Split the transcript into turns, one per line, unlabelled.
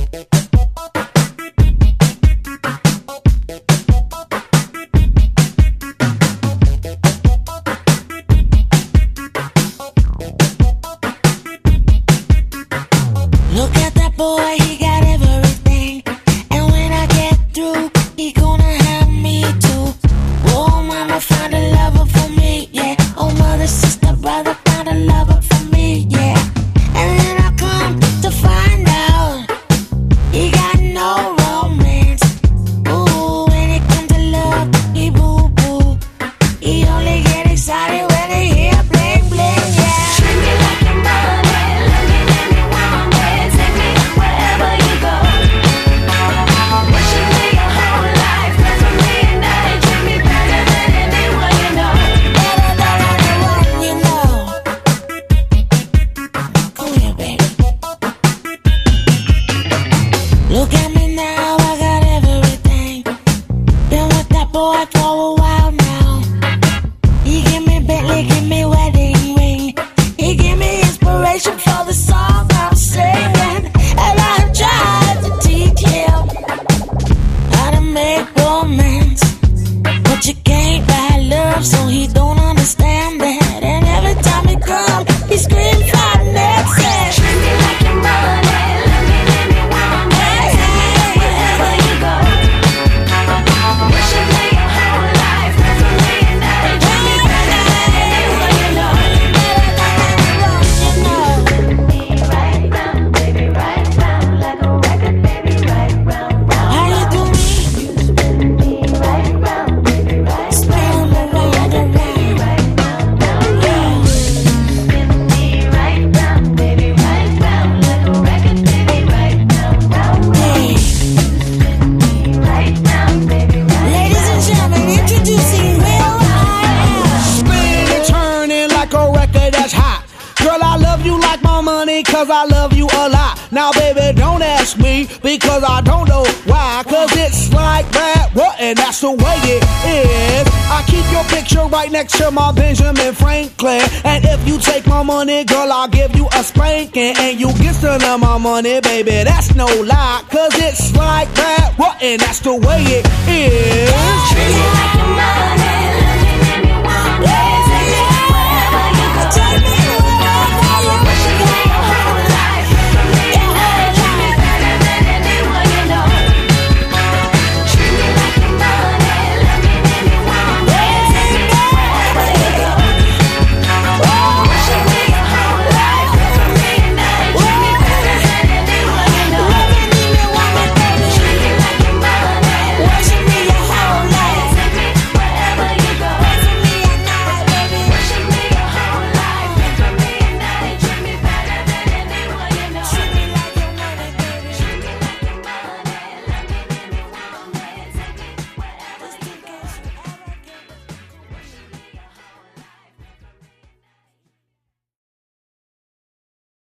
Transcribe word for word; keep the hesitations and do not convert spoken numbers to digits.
Look at that boy, he got everything. And when I get through, he gonna have me too. Oh, mama found a lover for me, yeah. Oh, mother, sister, brother found a lover for me, yeah. And then I come to find out he got no romance. Ooh, when it comes to love, he boo-boo. He only get excited when he hear bling bling, yeah. Treat me like your money, love me, let me want it. Take me wherever you go. Wishing me your whole life, but for me and I, treat me better than anyone you know. Better than anyone you know. Come here, baby. Look at me now, I got everything. Been with that boy for a while now. He give me Bentley, give me wedding ring. He give me inspiration for the song I'm singing. And I've tried to teach him how to make romance, but you can't buy love, so he don't understand that. And every time he come, he screams finances. Treat me like your money, let me, let me want it. Take me wherever you go. Wishing me your whole life, but for me and I, treat me better than anyone you know. Better than anyone you know. Right round, baby, right round, like a record, baby, right round, round. How you do me? You spin me right round, baby, right spin me round and round, right round, round, round. Spin me right round, baby, right round, like a record, baby, right round, round, round. Spin me right round, baby, right. Ladies and gentlemen, introducing Will I Am.
Spinning and turning like a record that's hot. Girl, I love you like my money, cause I love you a lot. Now, baby, don't ask me, because I don't know why. Cause it's like that, what, and that's the way it is. I keep your picture right next to my Benjamin Franklin. And if you take my money, girl, I'll give you a spanking. And you get some of my money, baby, that's no lie. Cause it's like that, what, and that's the way it is.
Treat me like your money, let me, let me want it. Take me wherever you go. Take me